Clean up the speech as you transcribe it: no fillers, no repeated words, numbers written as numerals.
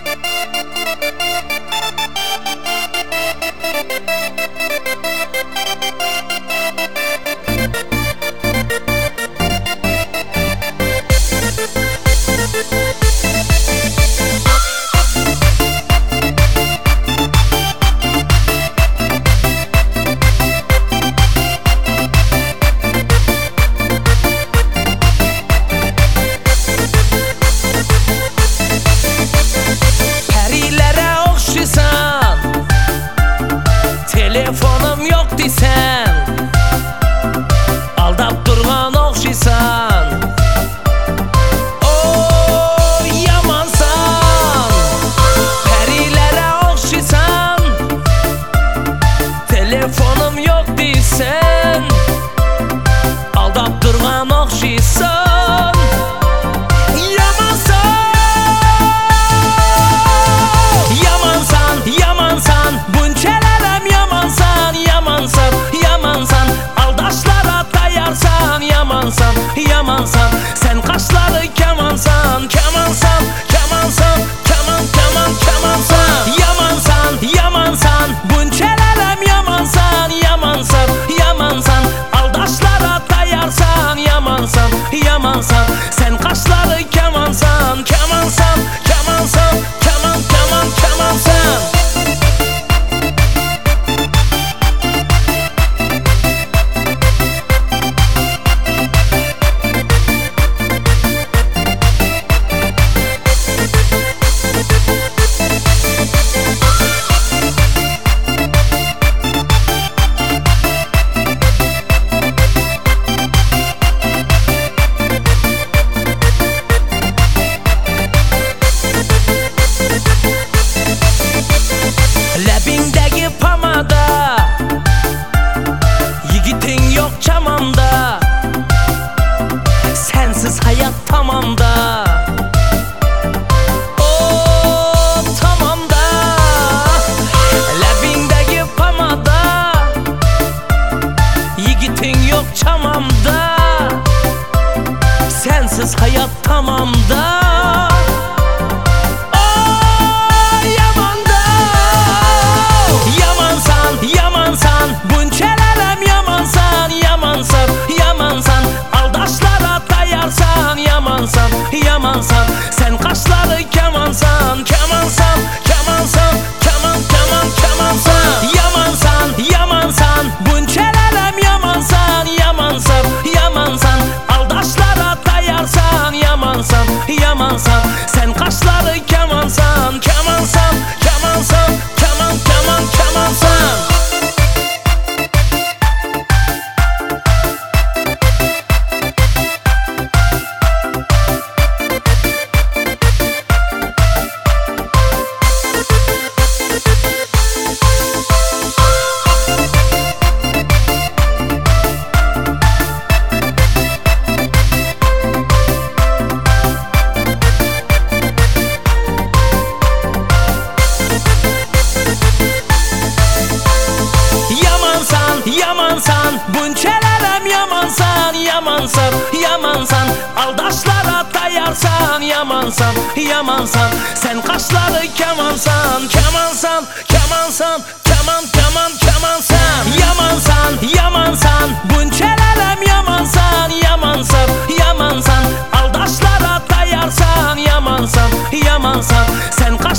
Telefonum yok desen, aldap durgan okşisan. O yamansan, perilere okşisan. Telefonum yok desen, aldap durgan okşisan. Yamansan, bunçelerem yamansan, yamansan, yamansan, aldaşlara dayarsan, yamansan, yamansan, sen kaşları kemansan, kemansan, kemansan, keman, keman, kemansan, yamansan, yamansan, bunçelerem yamansan, yamansan, yamansan, aldaşlara dayarsan, yamansan, yamansan, sen kaşları kemansan, kemansan, kemansan, keman, keman, kemansan. Lebindeki pamada, yigitin yok çamamda, sensiz hayat tamamda. Oh tamamda, lebindeki pamada, yigitin yok çamamda, sensiz hayat tamamda. Yamansan, bunçelerem yamansan, yamansan, yamansan, aldaşlara dayarsan, yamansan, yamansan, sen kaşları kemansan, kemansan, kemansan, keman, keman, kemansan. Yamansan, yamansan, bunçelerem yamansan, yamansan, yamansan, aldaşlara dayarsan, yamansan, yamansan, sen kaşları kemansan, kemansan, kemansan, keman, keman, kemansan. Yamansan, bunçelerem yamansan, yamansan, yamansan, aldaşlara dayarsan, yamansan, yamansan, sen kaşları kemansan, kemansan, kemansan, keman, keman, kemansan. Yamansan, yamansan, bunçelerem yamansan, yamansan, yamansan, aldaşlara dayarsan, yamansan, yamansan, sen